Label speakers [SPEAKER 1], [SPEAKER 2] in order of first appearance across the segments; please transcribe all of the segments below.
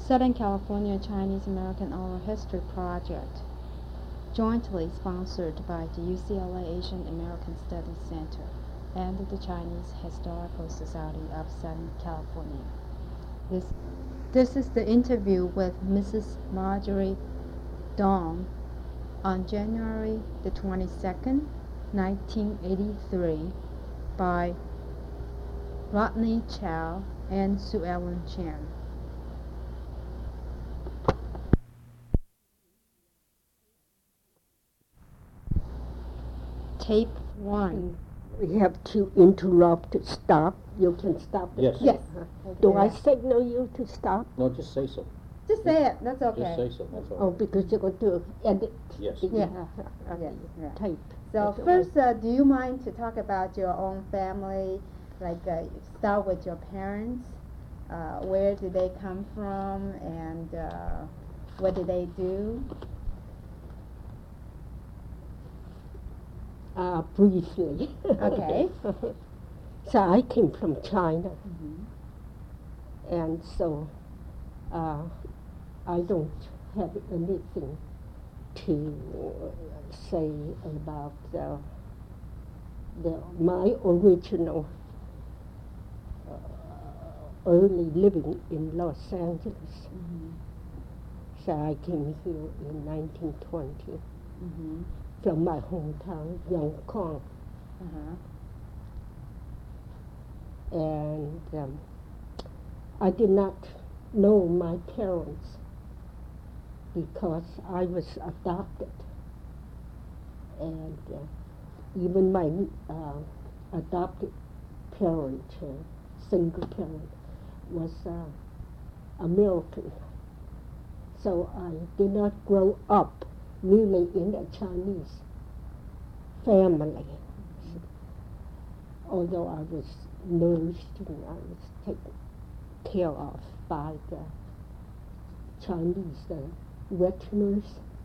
[SPEAKER 1] Southern California Chinese American Oral History Project, jointly sponsored by the UCLA Asian American Studies Center and the Chinese Historical Society of Southern California. This is the interview with Mrs. Marjorie Dong on January the 22nd, 1983 by Rodney Chow and Sue Ellen Chan. Tape 1.
[SPEAKER 2] We have to interrupt to stop. You can stop it.
[SPEAKER 3] Yes.
[SPEAKER 1] Yes.
[SPEAKER 2] Do I signal you to stop?
[SPEAKER 3] No, just say so.
[SPEAKER 1] Just say it. That's okay.
[SPEAKER 3] Just say so. That's
[SPEAKER 2] Oh,
[SPEAKER 3] all.
[SPEAKER 2] because you're going to edit
[SPEAKER 3] Yes.
[SPEAKER 2] the
[SPEAKER 1] Yeah. Yeah.
[SPEAKER 2] tape.
[SPEAKER 1] So
[SPEAKER 2] That's
[SPEAKER 1] first, do you mind to talk about your own family? Like, start with your parents. Where did they come from, and what did they do?
[SPEAKER 2] Briefly.
[SPEAKER 1] Okay.
[SPEAKER 2] So I came from China,
[SPEAKER 1] Mm-hmm.
[SPEAKER 2] and so I don't have anything to say about my original early living in Los Angeles.
[SPEAKER 1] Mm-hmm.
[SPEAKER 2] So I came here in 1920
[SPEAKER 1] Mm-hmm.
[SPEAKER 2] from my hometown, Yongkong,
[SPEAKER 1] Uh-huh.
[SPEAKER 2] and I did not know my parents because I was adopted, and even my adopted parent, single parent, was American. So I did not grow up really in a Chinese family, although I was nursed and I was taken care of by the Chinese veterinarians.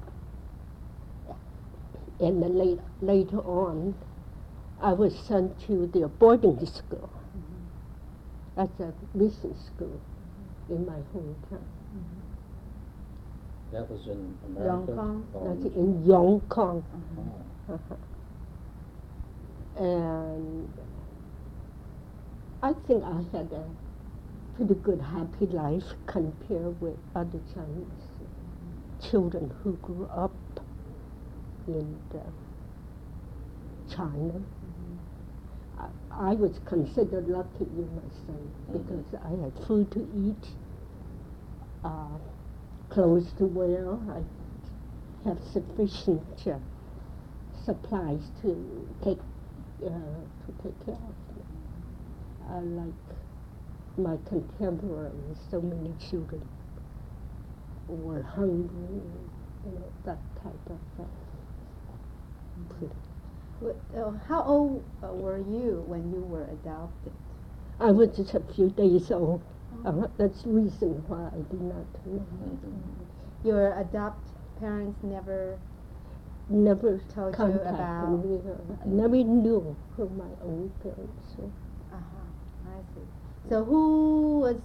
[SPEAKER 2] And then later on, I was sent to the boarding school. That's a mission school in my hometown.
[SPEAKER 3] That was in America?
[SPEAKER 1] Yongkong?
[SPEAKER 2] That's in Yongkong.
[SPEAKER 3] Oh.
[SPEAKER 2] And I think I had a pretty good happy life compared with other Chinese children who grew up in China. I was considered lucky in my son because I had food to eat, clothes to wear. I have sufficient supplies to take care of me. Like my contemporaries, so many children were hungry, that type of thing.
[SPEAKER 1] How old were you when you were adopted?
[SPEAKER 2] I was just a few days old. That's the reason why I did not know.
[SPEAKER 1] Your adopted parents never
[SPEAKER 2] Told
[SPEAKER 1] you about-
[SPEAKER 2] me. I never knew who my own parents were.
[SPEAKER 1] I see. So who was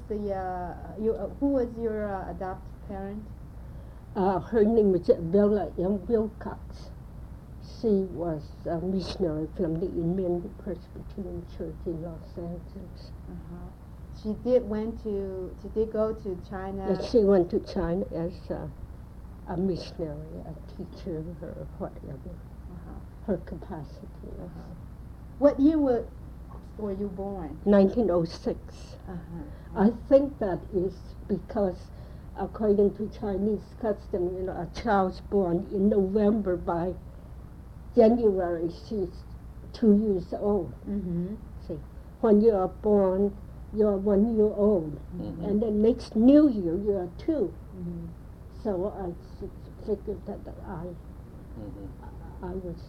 [SPEAKER 1] your adopted parent?
[SPEAKER 2] Her name was Bella M. Wilcox. She was a missionary from the Emmanuel Presbyterian Church in Los Angeles.
[SPEAKER 1] She did go to China.
[SPEAKER 2] She went to China as a missionary, a teacher, or whatever, her capacity.
[SPEAKER 1] What year were you born?
[SPEAKER 2] 1906. I think that is because, according to Chinese custom, a child's born in November. By January, she's 2 years old.
[SPEAKER 1] Mm-hmm.
[SPEAKER 2] See, when you are born, you're 1 year old,
[SPEAKER 3] Mhm.
[SPEAKER 2] and the next New Year you are 2.
[SPEAKER 1] Mm-hmm.
[SPEAKER 2] So I figured that
[SPEAKER 3] Mhm.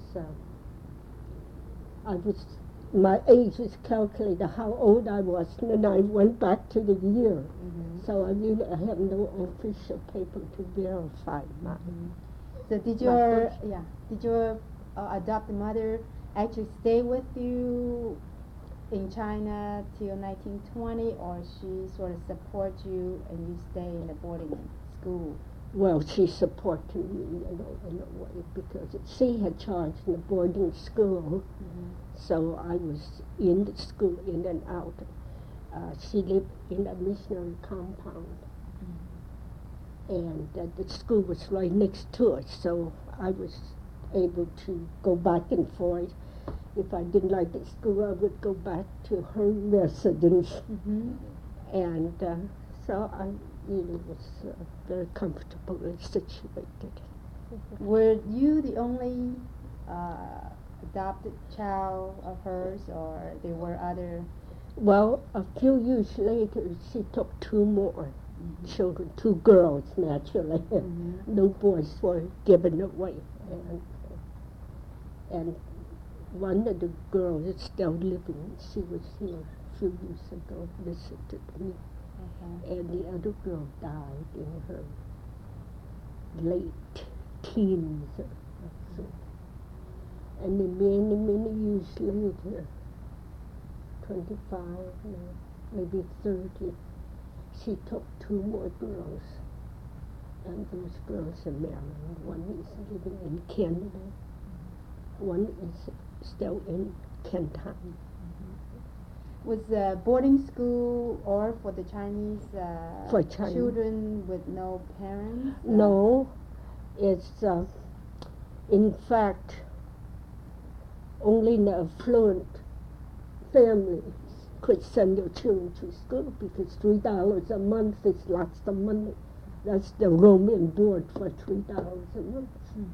[SPEAKER 2] I was my age was calculated how old I was, and then I went back to the year.
[SPEAKER 1] Mm-hmm.
[SPEAKER 2] So I have no official paper to verify my.
[SPEAKER 1] So did your adopted mother actually stay with you in China till 1920, or she sort of support you and you stay in the boarding school?
[SPEAKER 2] Well, she supported me, in a way, because she had charge in the boarding school, so I was in the school, in and out. She lived in a missionary compound, and the school was right next to it, so I was able to go back and forth. If I didn't like the school, I would go back to her residence, and so I really was very comfortably situated.
[SPEAKER 1] Were you the only adopted child of hers, or there were other?
[SPEAKER 2] Well, a few years later, she took two more children, two girls, naturally. No boys were given away. And one of the girls is still living. She was here a few years ago, visited me. And the other girl died in her late teens or so. And then many years later, 25, maybe 30, she took two more girls. And those girls are married. One is living in Canada. One is still in Canton.
[SPEAKER 1] Was boarding school or for the Chinese
[SPEAKER 2] For Chinese.
[SPEAKER 1] children with no parents?
[SPEAKER 2] No, it's in fact only the affluent families could send their children to school because $3 a month is lots of money. That's the room and board for $3 a month.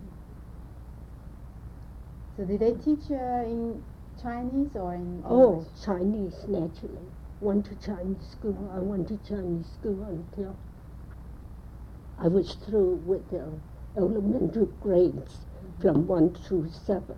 [SPEAKER 1] So did they teach in Chinese or in
[SPEAKER 2] Oh,
[SPEAKER 1] English?
[SPEAKER 2] Chinese, naturally. Went to Chinese school. I went to Chinese school until I was through with the elementary grades from 1 through 7.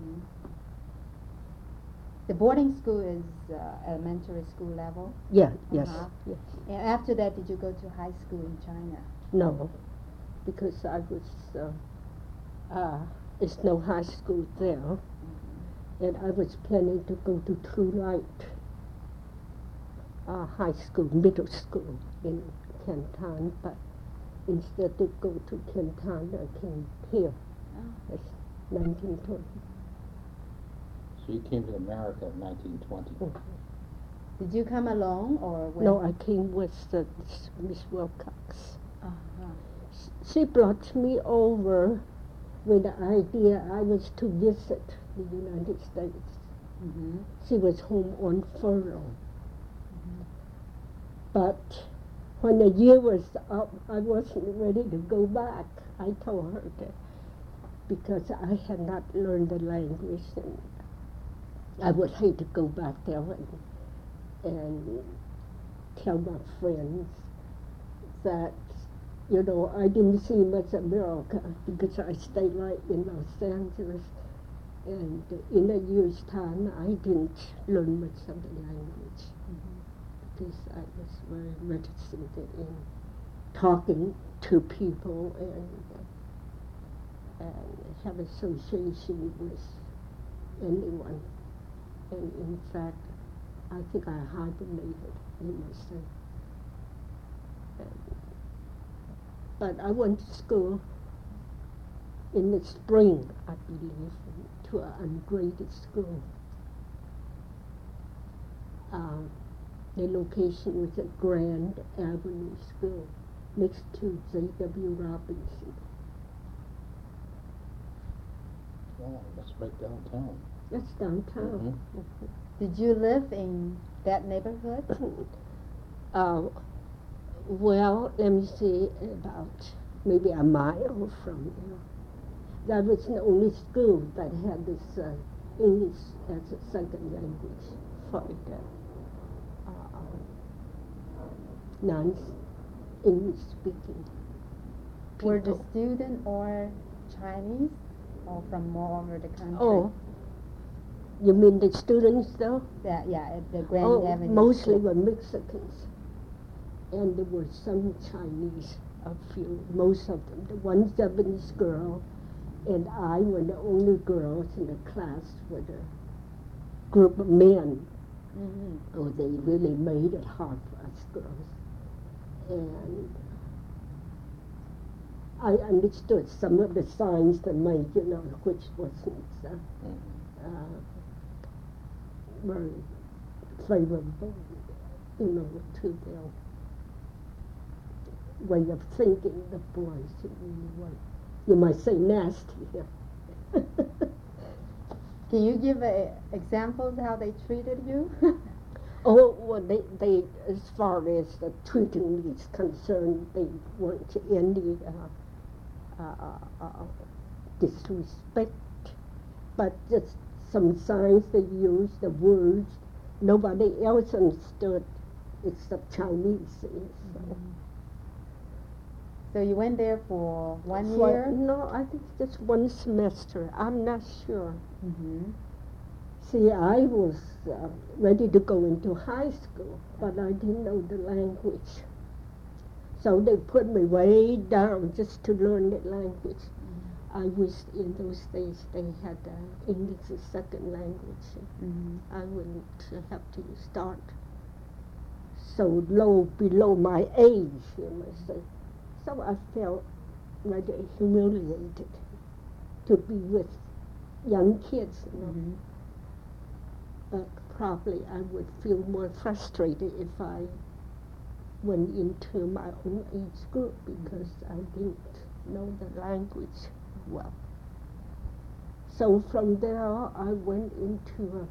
[SPEAKER 1] The boarding school is elementary school level?
[SPEAKER 2] Yeah, yes, yes.
[SPEAKER 1] And after that, did you go to high school in China?
[SPEAKER 2] No, because I was, there's no high school there. And I was planning to go to True Light High School, middle school in Canton, but instead to go to Canton, I came here. That's 1920.
[SPEAKER 3] So you came to America in 1920.
[SPEAKER 1] Did you come alone or with?
[SPEAKER 2] No, I came with Miss Wilcox. She brought me over with the idea I was to visit the United States. She was home on furlough. But when the year was up, I wasn't ready to go back. I told her that because I had not learned the language, and I would hate to go back there and tell my friends that, I didn't see much America because I stayed right in Los Angeles. And in a year's time, I didn't learn much of the language because I was very reticent in talking to people and have association with anyone. And in fact, I think I hibernated in myself. But I went to school in the spring, I believe, to an ungraded school. The location was at Grand Avenue School, next to J.W. Robinson.
[SPEAKER 3] Oh, that's right downtown.
[SPEAKER 2] That's downtown.
[SPEAKER 1] Did you live in that neighborhood?
[SPEAKER 2] Well, let me see, about maybe a mile from there. That was the only school that had this English as a second language for the non-English speaking people.
[SPEAKER 1] Were the students or Chinese or from all over the country?
[SPEAKER 2] Oh, you mean the students though?
[SPEAKER 1] Yeah, at the Grand Avenue.
[SPEAKER 2] Mostly were Mexicans. And there were some Chinese, a few, most of them. The one Japanese girl and I were the only girls in the class with a group of men Oh, they really made it hard for us girls. And I understood some of the signs they made, which wasn't very favorable, to their way of thinking. The boys really were, you might say, nasty here.
[SPEAKER 1] Can you give examples how they treated you?
[SPEAKER 2] Oh, well, they, as far as the treating me is concerned, they weren't any disrespect, but just some signs they used, the words nobody else understood except Chinese.
[SPEAKER 1] So you went there for one
[SPEAKER 2] For-
[SPEAKER 1] year?
[SPEAKER 2] No, I think just one semester. I'm not sure.
[SPEAKER 1] Mm-hmm.
[SPEAKER 2] See, I was ready to go into high school, but I didn't know the language. So they put me way down just to learn the language. I wish in those days they had English as second language. I wouldn't have to start so low below my age, you must say. So I felt rather humiliated to be with young kids. Probably I would feel more frustrated if I went into my own age group because I didn't know the language well. So from there I went into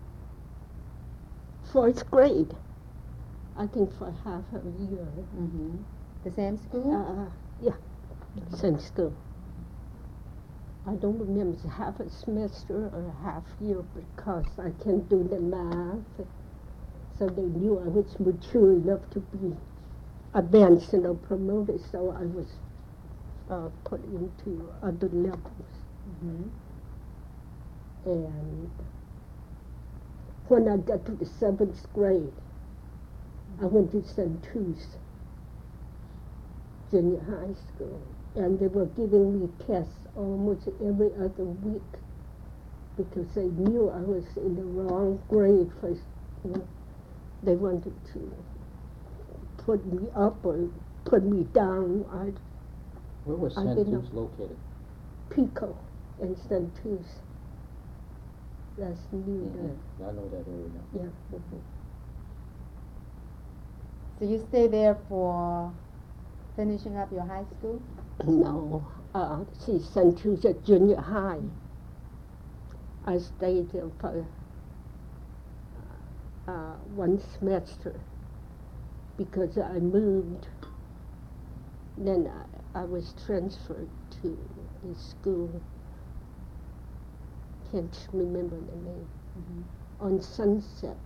[SPEAKER 2] fourth grade, I think for half a year.
[SPEAKER 1] The same school?
[SPEAKER 2] Yeah, same school. I don't remember, it's half a semester or a half year because I can't do the math. So they knew I was mature enough to be advanced, promoted, so I was put into other levels. And when I got to the 7th grade, I went to St. Too's Junior High School, and they were giving me tests almost every other week because they knew I was in the wrong grade. First, they wanted to put me up or put me down.
[SPEAKER 3] Where was
[SPEAKER 2] I
[SPEAKER 3] St.
[SPEAKER 2] didn't
[SPEAKER 3] Too's located?
[SPEAKER 2] Pico and St. Too's. That's near
[SPEAKER 3] I know that area now.
[SPEAKER 2] yeah.
[SPEAKER 1] So you stayed there for finishing up your high school?
[SPEAKER 2] No, see, St. Too's at junior high. I stayed there for one semester because I moved. Then I was transferred to a school, can't remember the name, on Sunset,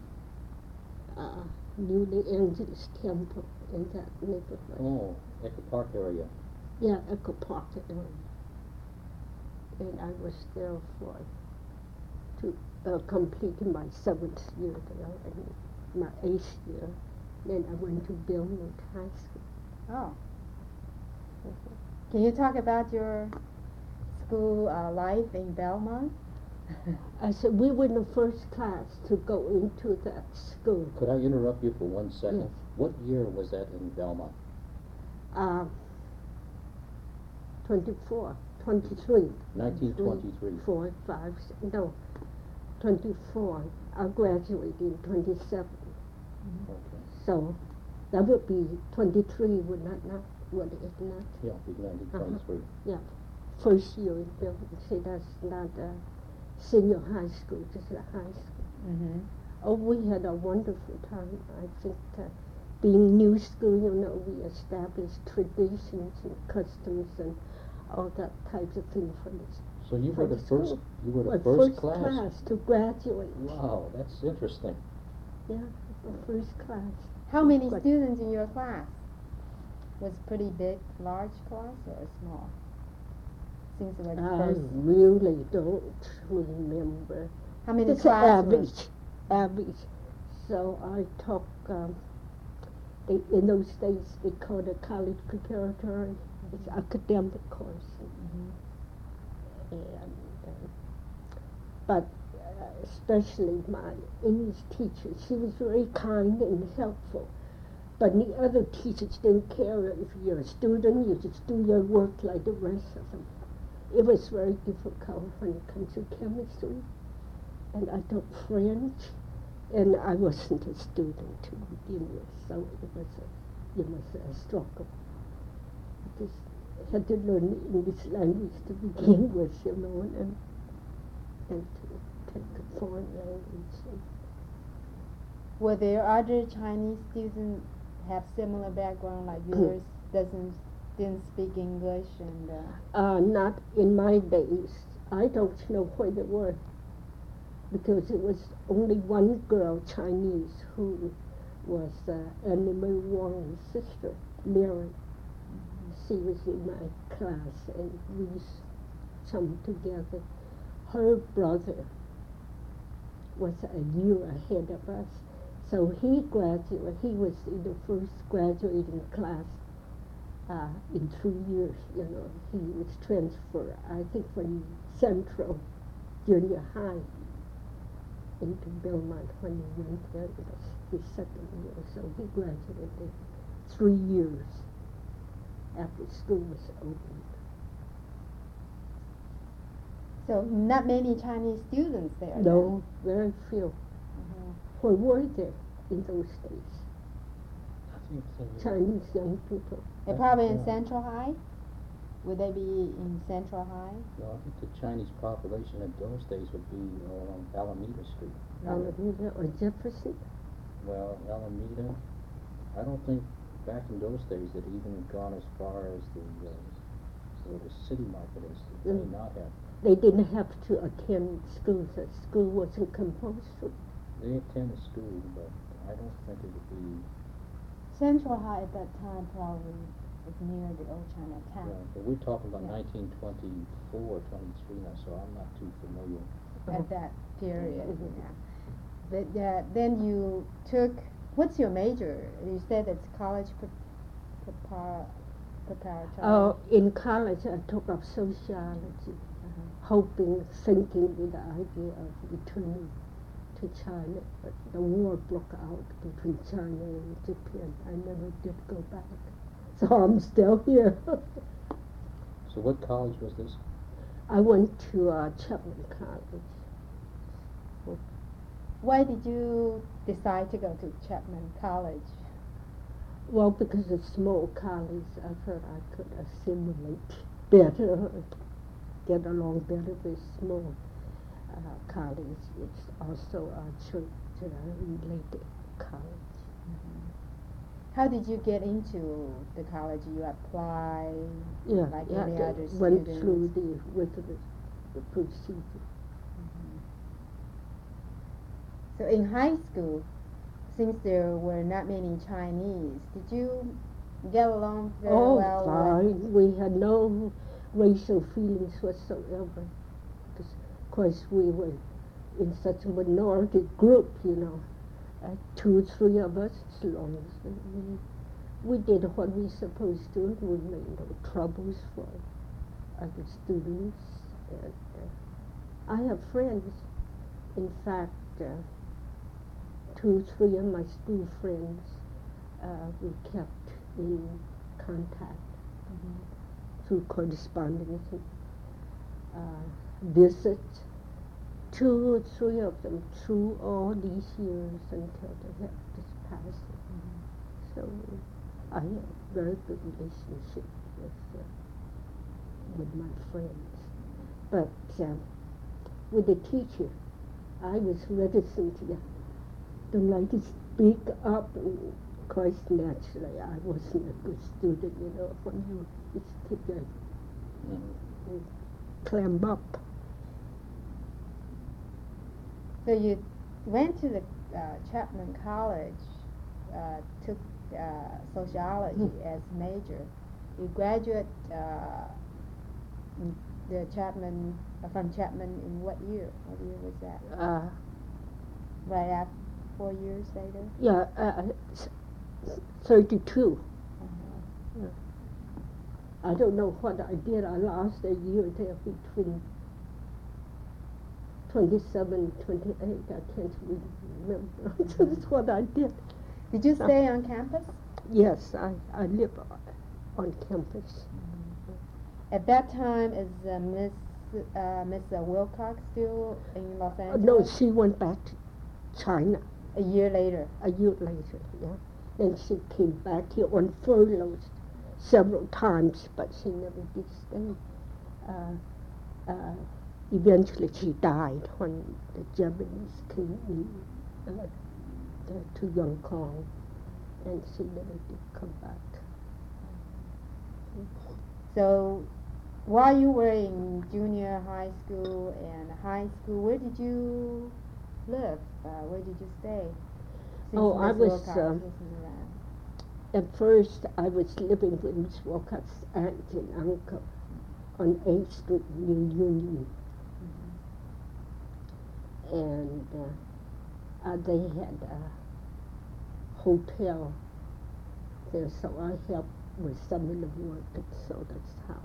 [SPEAKER 2] New Angeles Temple in that neighborhood.
[SPEAKER 3] Oh, Echo Park area.
[SPEAKER 2] Yeah, Echo Park area. And I was there for completing my 7th year there and my 8th year. Then I went to Belmont High School.
[SPEAKER 1] Oh. Can you talk about your school life in Belmont?
[SPEAKER 2] I said we were in the first class to go into that school.
[SPEAKER 3] Could I interrupt you for 1 second?
[SPEAKER 2] Yes.
[SPEAKER 3] What year was that in Belmont?
[SPEAKER 2] 24, 23.
[SPEAKER 3] 1923.
[SPEAKER 2] 4, 5, no, 24. I graduated in 27.
[SPEAKER 3] Okay.
[SPEAKER 2] So that would be 23, would it not?
[SPEAKER 3] Yeah, big 1923.
[SPEAKER 2] Yeah, first year in Belmont. See, that's not senior high school, just a high school. Oh, we had a wonderful time. I think being new school, we established traditions and customs and all that types of thing for this.
[SPEAKER 3] So you were the first.
[SPEAKER 2] school.
[SPEAKER 3] You were the
[SPEAKER 2] My
[SPEAKER 3] first
[SPEAKER 2] class to graduate.
[SPEAKER 3] Wow, that's interesting.
[SPEAKER 2] Yeah, the first class.
[SPEAKER 1] How many
[SPEAKER 2] But-
[SPEAKER 1] students in your class? Was pretty big, large class or small? Since it was
[SPEAKER 2] I
[SPEAKER 1] first.
[SPEAKER 2] really don't remember.
[SPEAKER 1] How many
[SPEAKER 2] It's
[SPEAKER 1] classrooms?
[SPEAKER 2] average. So I took, in those days they called it college preparatory. It's academic course. And, but especially my English teacher. She was very kind and helpful. But the other teachers didn't care if you're a student, you just do your work like the rest of them. It was very difficult when it comes to chemistry. And I took French, and I wasn't a student to begin with, so it was a struggle. I just had to learn the English language to begin with, and to take a foreign language.
[SPEAKER 1] Were there other Chinese students have similar background like yours? Didn't speak English and.
[SPEAKER 2] Not in my days. I don't know where they were, because it was only one girl, Chinese, who was Annie Mae Wong's sister, Mary. She was in my class, and we chummed together. Her brother was a year ahead of us, so he graduated. He was in the first graduating class in 3 years. He was transferred, I think, from Central Junior High into Belmont when he went there. It was his second year, so he graduated in 3 years after school was opened.
[SPEAKER 1] So not many Chinese students there.
[SPEAKER 2] No, very few.
[SPEAKER 1] Mm-hmm.
[SPEAKER 2] Where were there in those days?
[SPEAKER 3] I think so.
[SPEAKER 2] Chinese young people.
[SPEAKER 1] They're probably in
[SPEAKER 3] Yeah.
[SPEAKER 1] Central High? Would they be in Central High?
[SPEAKER 3] No, I think the Chinese population in those days would be along Alameda Street.
[SPEAKER 2] Alameda or Jefferson?
[SPEAKER 3] Well, Alameda, I don't think back in those days it even gone as far as the city market is. They may not have.
[SPEAKER 2] They didn't have to attend school. The school wasn't compulsory.
[SPEAKER 3] They attended school, but I don't think it would be.
[SPEAKER 1] Central High at that time probably was near the old Chinatown.
[SPEAKER 3] But we're talking about
[SPEAKER 1] Yeah.
[SPEAKER 3] 1924, 23 now, so I'm not too familiar.
[SPEAKER 1] At that period,
[SPEAKER 2] Mhm.
[SPEAKER 1] yeah. But then you took, what's your major? You said it's college preparatory.
[SPEAKER 2] In college, I took up sociology, hoping, thinking with the idea of returning to China. But the war broke out between China and Japan. I never did go back. So I'm still here.
[SPEAKER 3] So what college was this?
[SPEAKER 2] I went to Chapman College.
[SPEAKER 1] Why did you decide to go to Chapman College?
[SPEAKER 2] Well, because it's small college, I thought I could assimilate better, get along better with small college. It's also a church-related college.
[SPEAKER 1] How did you get into the college? You apply
[SPEAKER 2] Yeah,
[SPEAKER 1] like
[SPEAKER 2] yeah,
[SPEAKER 1] any
[SPEAKER 2] they
[SPEAKER 1] other
[SPEAKER 2] went
[SPEAKER 1] students?
[SPEAKER 2] through the regular procedure.
[SPEAKER 1] So in high school, since there were not many Chinese, did you get along very well?
[SPEAKER 2] Oh, fine. We had no racial feelings whatsoever. Because, of course, we were in such a minority group, 2 or 3 of us, as long as we did what we supposed to. We made no troubles for other students. And, I have friends. In fact, 2 or 3 of my school friends we kept in contact through correspondence and visits. 2 or 3 of them through all these years until they have this passing. So I have a very good relationship with my friends. But with the teacher, I was reticent. Don't like to speak up. And of course, naturally, I wasn't a good student. When you just keep your climb up.
[SPEAKER 1] So you went to the Chapman College, took sociology as major. You graduate in the Chapman from Chapman in what year? What year was that? Right after 4 years later.
[SPEAKER 2] Yeah, 32. Yeah. I don't know what I did. I lost a year there between 27, 28, I can't really remember. That's what I did.
[SPEAKER 1] Did you stay on campus?
[SPEAKER 2] Yes, I live on campus.
[SPEAKER 1] At that time, is Miss Wilcox still in Los Angeles?
[SPEAKER 2] No, she went back to China
[SPEAKER 1] A year later.
[SPEAKER 2] a year later, yeah. Then she came back here on furloughs several times, but she never did stay. Eventually she died when the Japanese came in to Yong Kong, and she never did come back.
[SPEAKER 1] So, while you were in junior high school and high school, where did you live? Where did you stay? Since
[SPEAKER 2] Oh, I
[SPEAKER 1] Miss
[SPEAKER 2] was,
[SPEAKER 1] Wilcox wasn't around.
[SPEAKER 2] At first I was living with Miss Wilcox's aunt and uncle on 8th Street, New Union. And they had a hotel there, so I helped with some of the work, and so that's how.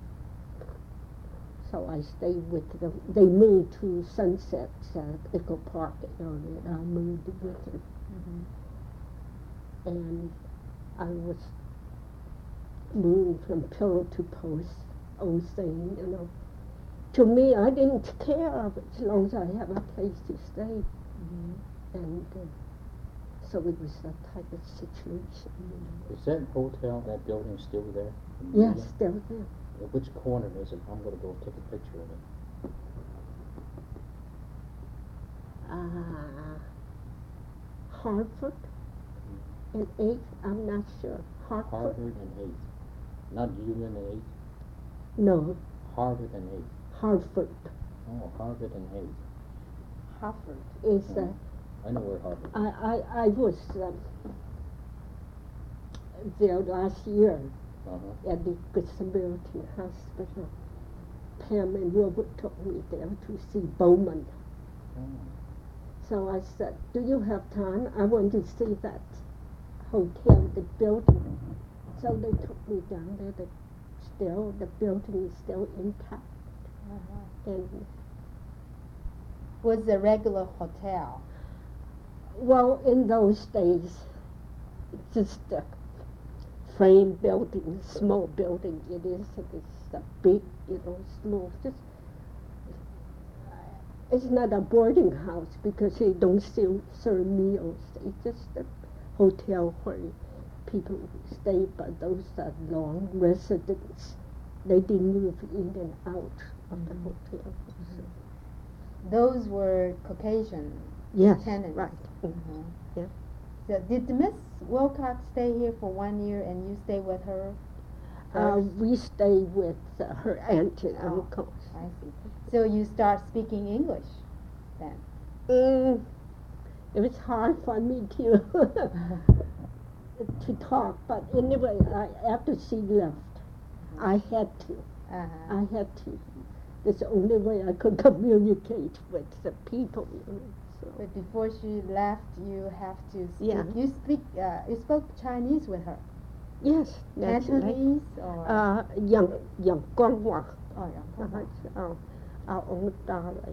[SPEAKER 2] So I stayed with them. They moved to Sunset, Echo Park area, and I moved with them. And I was moved from pillar to post, old saying, you know. To me, I didn't care of it as long as I have a place to stay. And so it was that type of situation. You know.
[SPEAKER 3] Is that hotel, that building still there?
[SPEAKER 2] Yes, still there.
[SPEAKER 3] Which corner is it? I'm going to go take a picture of it.
[SPEAKER 2] Harvard and 8th, I'm not sure.
[SPEAKER 3] Harvard and 8th. Not Union and 8th?
[SPEAKER 2] No,
[SPEAKER 3] Harvard and 8th.
[SPEAKER 2] Harvard
[SPEAKER 3] Oh, Harvard and 8th.
[SPEAKER 1] Harvard.
[SPEAKER 2] is.
[SPEAKER 3] I know where Harvard is.
[SPEAKER 2] I was there last year at the Good Samaritan Hospital. Pam and Robert took me there to see Bowman.
[SPEAKER 3] Oh.
[SPEAKER 2] So I said, do you have time? I want to see that hotel, the building. So they took me down there. The building is still intact. And
[SPEAKER 1] Was a regular hotel?
[SPEAKER 2] well, in those days, just a frame building, small building. It's a big, small. It's not a boarding house because they don't still serve meals. It's just a hotel where people stay, but those are long residents. They didn't move in and out of the hotel. So.
[SPEAKER 1] Those were Caucasian
[SPEAKER 2] Yes,
[SPEAKER 1] tenants.
[SPEAKER 2] right. Yeah.
[SPEAKER 1] So did Miss Wilcox stay here for 1 year and you stay with her? first?
[SPEAKER 2] We stay with her aunt and uncle.
[SPEAKER 1] I see. So you start speaking English then?
[SPEAKER 2] It was hard for me to to talk, but anyway, after she left, I had to. I had to. That's the only way I could communicate with the people. So.
[SPEAKER 1] But before she left, you have to speak.
[SPEAKER 2] Yeah.
[SPEAKER 1] You spoke Chinese with her.
[SPEAKER 2] Yes, naturally.
[SPEAKER 1] Cantonese or?
[SPEAKER 2] Young Guanghua,
[SPEAKER 1] Oh, yeah.
[SPEAKER 2] our own dialect.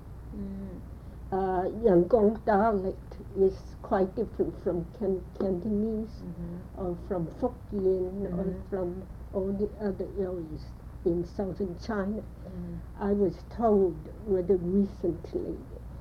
[SPEAKER 1] Mm.
[SPEAKER 2] Yangon dialect is quite different from Cantonese or from Hokkien or from all the other areas in southern China. I was told rather recently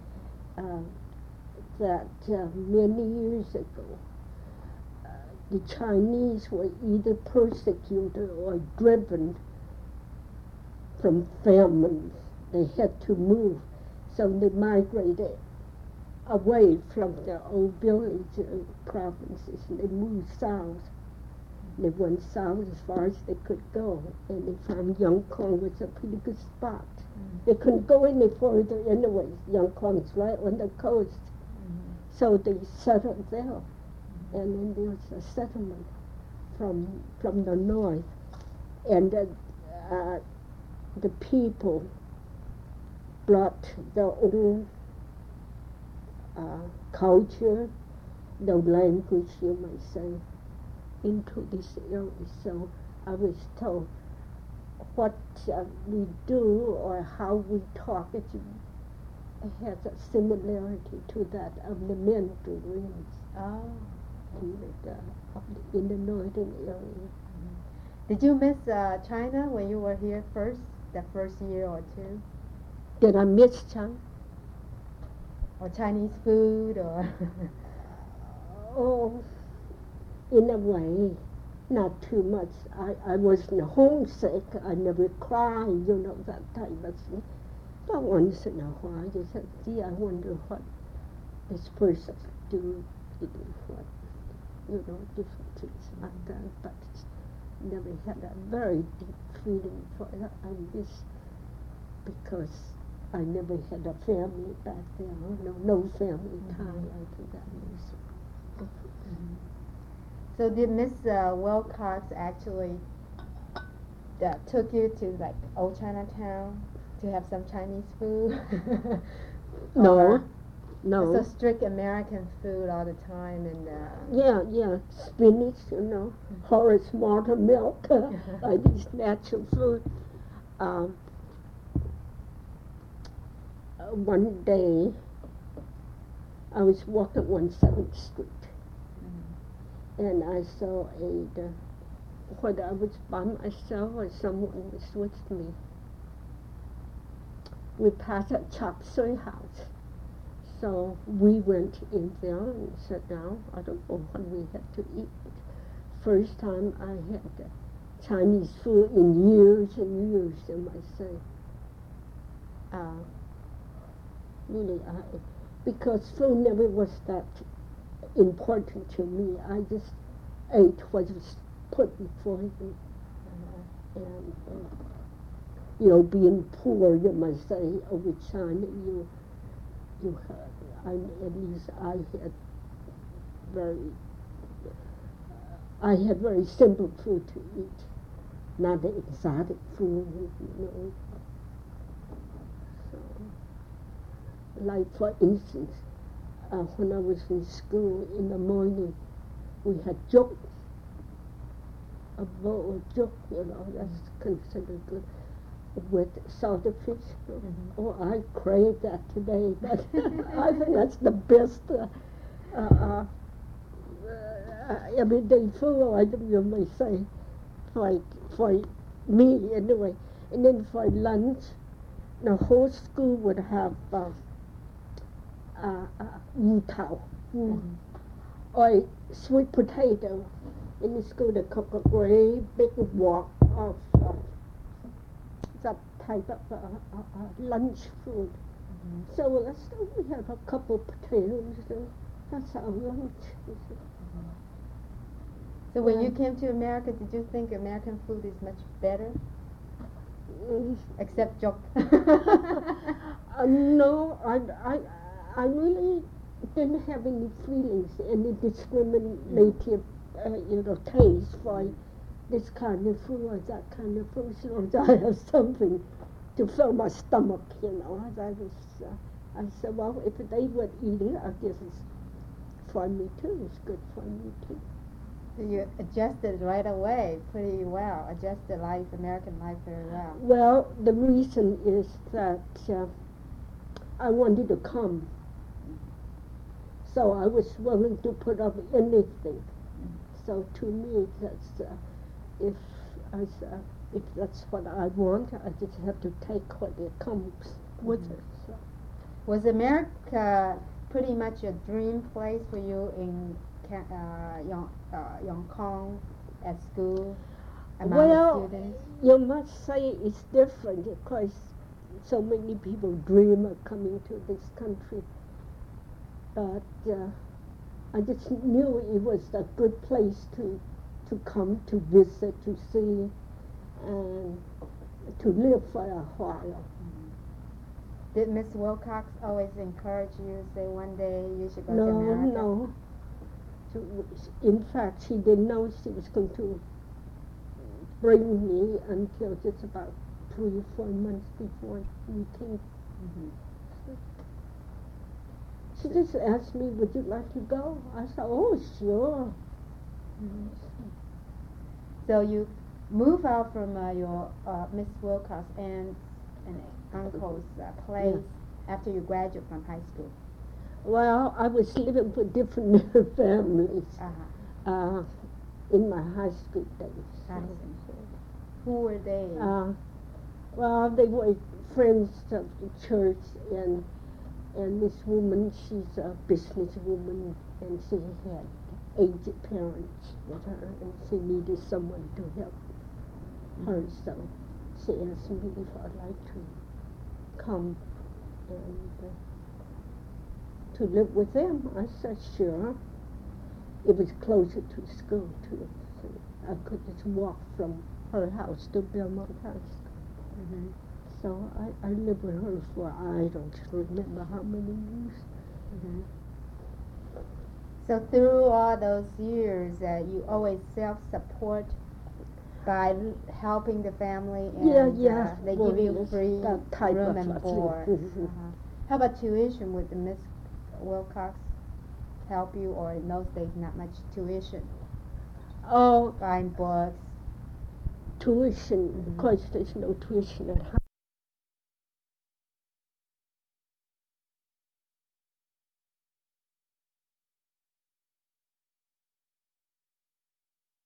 [SPEAKER 2] that many years ago the Chinese were either persecuted or driven from families. They had to move, so they migrated away from their old village provinces and they moved south. They went south as far as they could go, and they found Yongkong was a pretty good spot. They couldn't go any further anyway. Yongkong's right on the coast, so they settled there. And then there was a settlement from the north, and the people brought their own culture, the language, you might say, into this area. So I was told what we do or how we talk, it's has a similarity to that of the mandarins
[SPEAKER 1] Oh.
[SPEAKER 2] in the northern area.
[SPEAKER 1] Did you miss China when you were here first, the first year or two?
[SPEAKER 2] Did I miss China?
[SPEAKER 1] Or Chinese food or
[SPEAKER 2] Oh, in a way, not too much. I wasn't homesick. I never cried, that type of thing. But once in a while, you said, gee, I wonder what this person do, what, different things like that. But never had a very deep feeling for it. I miss, because I never had a family back there. No family tie. I think that was.
[SPEAKER 1] So did Miss Wilcox actually took you to like old Chinatown to have some Chinese food?
[SPEAKER 2] No.
[SPEAKER 1] It's a strict American food all the time, and
[SPEAKER 2] Yeah, spinach, Horace Martin milk, like these natural food. One day, I was walking 17th Street, and I saw whether I was by myself or someone was with me. We passed a chop suey house, so we went in there and sat down. I don't know what we had to eat. First time I had Chinese food in years and years, I might say. Really, because food never was that important to me. I just ate what was put before me. And being poor, you must say, over China, you had, at least I had very simple food to eat, not the exotic food, So, like for instance, when I was in school in the morning, we had juk, a bowl of juk, that's considered good, with salted fish. Oh, I crave that today, but I think that's the best everyday food, I think you may say, for me anyway. And then for lunch, the whole school would have wu tao, or sweet potato. In the school, they cook a great big wok of that type of lunch food. So let's say we have a couple potatoes, that's our lunch.
[SPEAKER 1] So when you came to America, did you think American food is much better? Except juk.
[SPEAKER 2] No, I really didn't have any feelings, any discriminative, taste for this kind of food or that kind of food. So I have something to fill my stomach, I said, well, if they would eat it, I guess it's for me too. It's good for me too.
[SPEAKER 1] So you adjusted right away pretty well, adjusted American life very well.
[SPEAKER 2] Well, the reason is that I wanted to come. So I was willing to put up anything. So to me, that's if that's what I want, I just have to take what it comes with it. So.
[SPEAKER 1] Was America pretty much a dream place for you in Yonkong at school among the students?
[SPEAKER 2] You must say it's different because so many people dream of coming to this country. But I just knew it was a good place to come, to visit, to see, and to live for a while.
[SPEAKER 1] Did Miss Wilcox always encourage you, say one day you should go to America?
[SPEAKER 2] No. In fact, she didn't know she was going to bring me until just about 3 or 4 months before we came. She just asked me, would you like to go? I said, oh, sure.
[SPEAKER 1] So you move out from your Miss Wilcox and uncle's place after you graduate from high school?
[SPEAKER 2] Well, I was living with different families
[SPEAKER 1] Uh-huh.
[SPEAKER 2] In my high school days.
[SPEAKER 1] I see. Who were they?
[SPEAKER 2] Well, they were friends of the church, and this woman, she's a businesswoman, and she had aged parents with her, and she needed someone to help her, so she asked me if I'd like to come and to live with them. I said sure. It was closer to school too, so I could just walk from her house to Belmont High School.
[SPEAKER 1] Mm-hmm.
[SPEAKER 2] So I lived with her for I don't remember how many years.
[SPEAKER 1] Mm-hmm. So through all those years, you always self-support by helping the family, and
[SPEAKER 2] Yeah.
[SPEAKER 1] they give you
[SPEAKER 2] yes,
[SPEAKER 1] free
[SPEAKER 2] that type
[SPEAKER 1] room
[SPEAKER 2] of
[SPEAKER 1] and
[SPEAKER 2] a
[SPEAKER 1] board.
[SPEAKER 2] thing. Mhm.
[SPEAKER 1] Uh-huh. How about tuition? Would the Miss Wilcox help you, or in those days not much tuition?
[SPEAKER 2] Oh,
[SPEAKER 1] Buying books.
[SPEAKER 2] tuition.
[SPEAKER 1] Mhm.
[SPEAKER 2] Of course, there's no tuition at home.